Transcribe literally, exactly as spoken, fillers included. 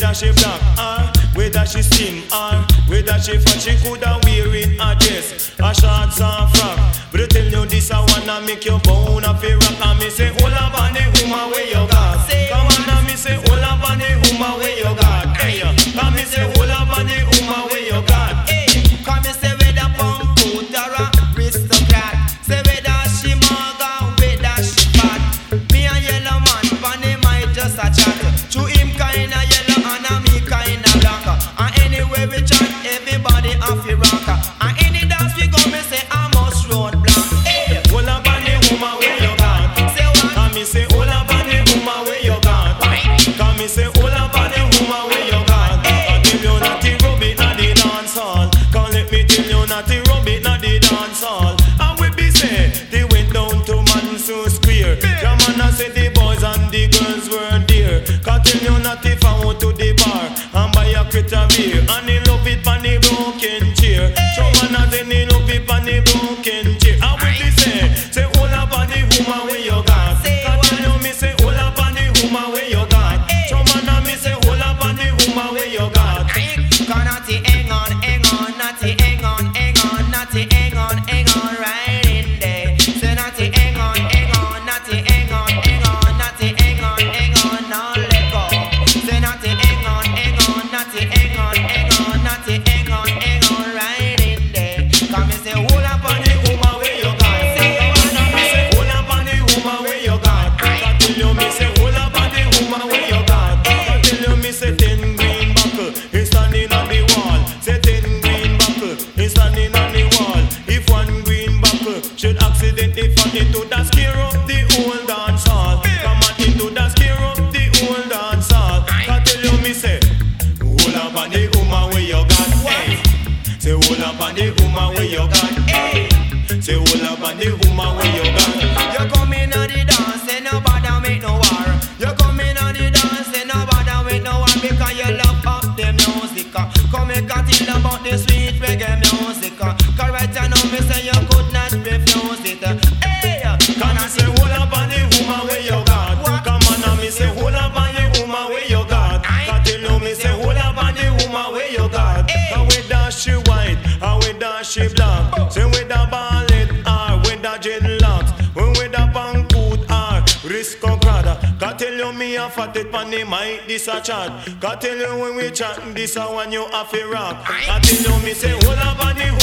whether she black or whether she slim or whether she fat, she coulda wearing a dress, a shorts or frock. But I tell you this, I wanna make you bone a fi rock. And me say, hold up on the woman where you got. Come on, and me say, hold up on the woman where you got. Hey, come me say, hold up on the woman where you got. Hey, come me say whether punk food or a aristocrat. Say whether she mug or whether she fat. Me a yellow man, pan him I just a chat. To him kinda yellow and a me kinda black. And anyway we chat, everybody have to rock. And any dance we go, me say I must road block. Hey, hold up on the woman where you got. Say what? Come me say, hold up on the woman where you got. Come me say, hold up on the woman where you got. I tell you not to rub it na the dance hall. Come let me tell you not to rub it na the dance hall. And we be say, they went down to Mansour Square. Come on and say the boys and the girls were there. Can tell you not if I want to the bar and buy a crate of beer. And he love it on the broken chair. Some man and then he love it on the broken chair. And we be say, say hold up on the woman where you got. Can tell you me say hold up on the woman where you got. Some man and me say hold up on the woman where you got. Natty, hang on, hang on, Natty, hang on, hang on, Natty, hang on, hang on, right in there. Say Natty, hang on, hang on, Natty, hang on, hang on, Natty, hang on, hang on, now let go. Say Natty, hang on, hang on, Natty, hang on, hang on, Natty, hang on, hang on, right in there. Come and say, hold up on the woman where you got. Say, me say hold up on the woman where you got. Can tell you me say hold up on the woman where you got. Can tell you me say ten green buckle is standing on the wall. Say ten green buckle is standing on the wall. If one green buckle should accidentally fall, it would have scare up the whole dance hall. Come on, it would have scare up the whole dance hall. Can tell you me say hold up on the woman where you got. Hey. Say hold up on the woman where you got. Hey. Say hold up on the woman where you got. you come in on the dance, say nobody make no war. You come in on the dance, say nobody make no war. Because you love up the music. Come and tell about the sweet reggae music. Cause right now me say you could not refuse it. Hey, can I say hold up on the woman where you got? Come on and me say hold up on the woman where you got. Can tell you me say hold up on the woman where you got. And whether she white or whether she black. Say whether ballet or whether dreadlocks. When whether pankoot or aristocrat. Can tell you me a fat it pan the mic this a chat. Can tell you when we chat this a one you have to rock. Can tell you me say hold up on the